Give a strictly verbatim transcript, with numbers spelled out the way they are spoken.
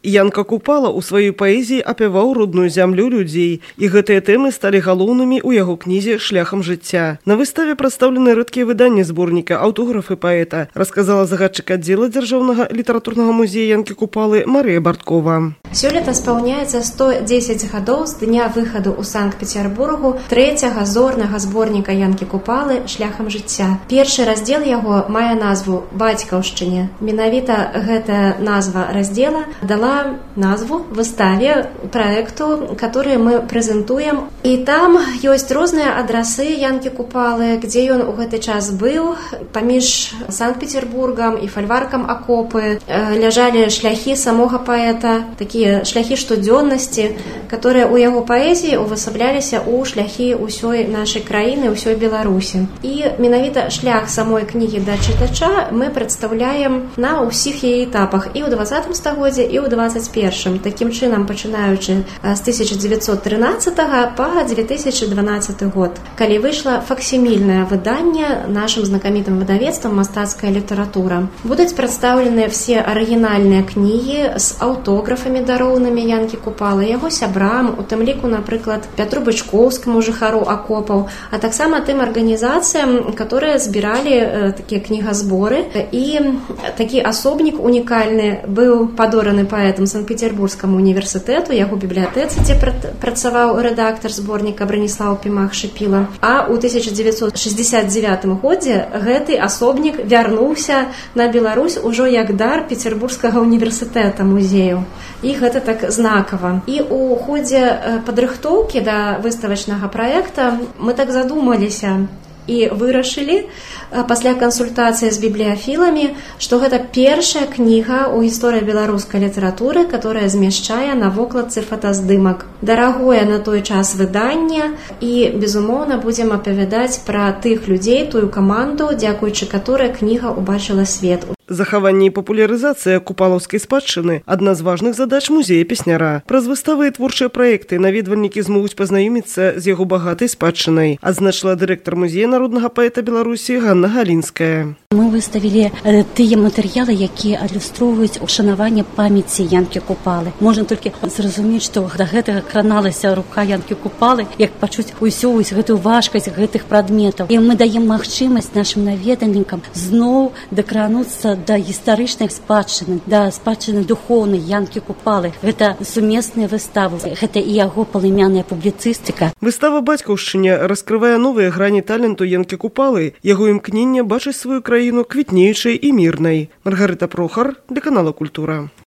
Янка Купала ў сваёй паэзіі апяваў родную зямлю людзей, і гэтыя тэмы сталі галоўнымі ў яго кнізе «Шляхам жыцця». На выставе прадстаўлены рэдкія выданні зборніка, аўтографы паэта, расказала загадчык аддзела Дзяржаўнага літаратурнага музея Янкі Купалы Марыя Барткова. Сёлета спаўняецца сто дзесяць гадоў з дня выхаду ў Санкт-Пецярбургу трэцяга зорнага зборніка Янкі Купалы «Шляхам жыцця». Першы раздзел яго мае назву «Бацькаўшчыне». Менавіта гэтая назва раздзела дала назву выставе, проекту, который мы прэзентуем. І там ёсць розныя адрасы Янкі Купалы, дзе ён у гэты час быў. Паміж Санкт-Петербургам і фальваркам акопы ляжалі шляхі самога паэта, такія шляхі штодзённасці, которые у яго паэзіі увасабляліся ў шляхі ўсёй нашай краіны, ўсёй Беларусі. І менавіта шлях самой кнігі да чытача мы прадстаўляем на ўсіх яе этапах і ў двадцатым стагоддзі, і ў двадцать першым. Такім чынам, пачынаючы з тысяча дзевяцьсот трынаццатага па две тысячи дванаццаты год, калі выйшла факсімільнае выданне нашым знакамітым выдавецтвам «Мастацкая літаратура». Будуць прадстаўлены все арыгінальныя кнігі з аўтографамі дароўнымі Янкі Купалы, яго сябрам, у тым ліку, напрыклад, Пятру Бычкоўскаму, жыхару акопаў, а таксама тым арганізацыям, которые збіралі такія кнігазборы. І такі асобнік унікальны быў падораны паэтам Санкт-Петербургскому універсітэту, яго бібліятэцы, дзе працаваў рэдактар зборніка Браніслаў Пімах-Шыпіла. А ў тысяча дзевяцьсот шэсцьдзесят дзевятым годзе гэты асобнік вярнуўся на Беларусь ужо як дар Петербургскага універсітэта музею. І гэта так знакава. І ў ходзе падрыхтоўкі да выставачнага праекта мы так задумаліся і вырашылі пасля кансультацыі з бібліяфіламі, што гэта першая кніга ў гісторыі беларускай літаратуры, которая змяшчае на вокладцы фотаздымак. Дарагое на той час выданне, і, безумоўна, будзем апавядаць пра тых людзей, тую каманду, дзякуючы каторай кніга ўбачыла свет. Захаванне і папулярызацыя купалаўскай спадчыны – адна з важных задач музея песняра. Праз выставы і творчыя праекты наведвальнікі змогуць пазнаёміцца з яго багатай спадчынай, адзначыла дырэктар музея народнага паэта Беларусі Ганна Галінская. Мы выставілі тыя матэрыялы, якія адлюстроўваюць ушанаванне памяці Янкі Купалы. Можна толькі зразумець, што да гэтага краналася рука Янкі Купалы, як пачуць усю гэтую важкасць гэтых прадметаў. І мы даем магчымасць нашым наведальнікам зноў дакрануцца да гістарычнай спадчыны, да спадчыны духоўнай Янкі Купалы. Гэта сумесныя выставы, гэта і яго палымяная публіцыстыка. Выстава «Бацькаўшчыне» раскрывае новыя грані таленту Янкі Купалы, яго імкнення бачыць сваю краіну квітнеючай і мірнай. Маргарыта Прохар, для канала «Культура».